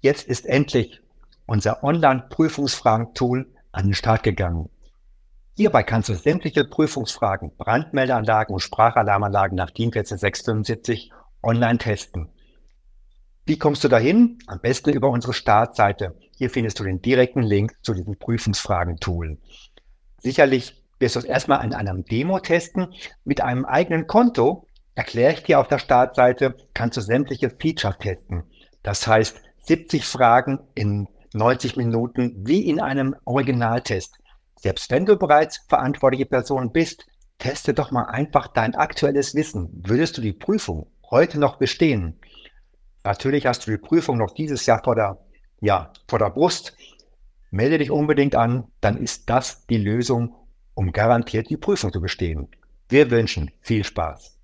Jetzt ist endlich unser Online-Prüfungsfragen-Tool an den Start gegangen. Hierbei kannst du sämtliche Prüfungsfragen, Brandmeldeanlagen und Sprachalarmanlagen nach DIN 14675 online testen. Wie kommst du dahin? Am besten über unsere Startseite. Hier findest du den direkten Link zu diesem Prüfungsfragen-Tool. Sicherlich wirst du es erstmal in einem Demo testen. Mit einem eigenen Konto, erkläre ich dir auf der Startseite, kannst du sämtliche Features testen. Das heißt, 70 Fragen in 90 Minuten wie in einem Originaltest. Selbst wenn du bereits verantwortliche Person bist, teste doch mal einfach dein aktuelles Wissen. Würdest du die Prüfung heute noch bestehen? Natürlich hast du die Prüfung noch dieses Jahr vor der Brust. Melde dich unbedingt an, dann ist das die Lösung, um garantiert die Prüfung zu bestehen. Wir wünschen viel Spaß.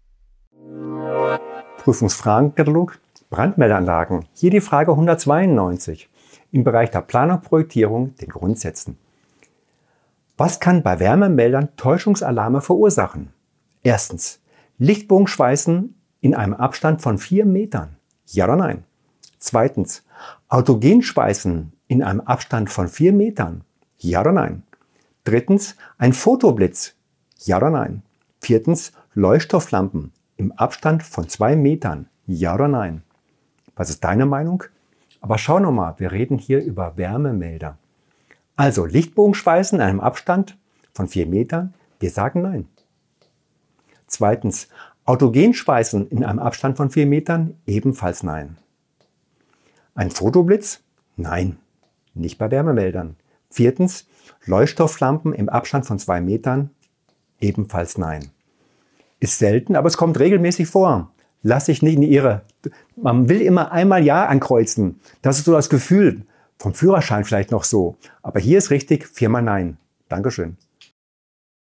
Prüfungsfragenkatalog, Brandmeldeanlagen. Hier die Frage 192 im Bereich der Planung-Projektierung, den Grundsätzen. Was kann bei Wärmemeldern Täuschungsalarme verursachen? Erstens, Lichtbogenschweißen in einem Abstand von 4 Metern. Ja oder nein? Zweitens, Autogenschweißen in einem Abstand von 4 Metern. Ja oder nein? Drittens, ein Fotoblitz. Ja oder nein? Viertens, Leuchtstofflampen im Abstand von 2 Metern. Ja oder nein? Was ist deine Meinung? Aber schau nochmal, wir reden hier über Wärmemelder. Also Lichtbogenschweißen in einem Abstand von 4 Metern. Wir sagen nein. Zweitens, Autogenschweißen in einem Abstand von 4 Metern. Ebenfalls nein. Ein Fotoblitz? Nein, nicht bei Wärmemeldern. Viertens, Leuchtstofflampen im Abstand von 2 Metern. Ebenfalls nein. Ist selten, aber es kommt regelmäßig vor. Lass dich nicht in die Irre. Man will immer einmal Ja ankreuzen. Das ist so das Gefühl. Vom Führerschein vielleicht noch so. Aber hier ist richtig 4-mal Nein. Dankeschön.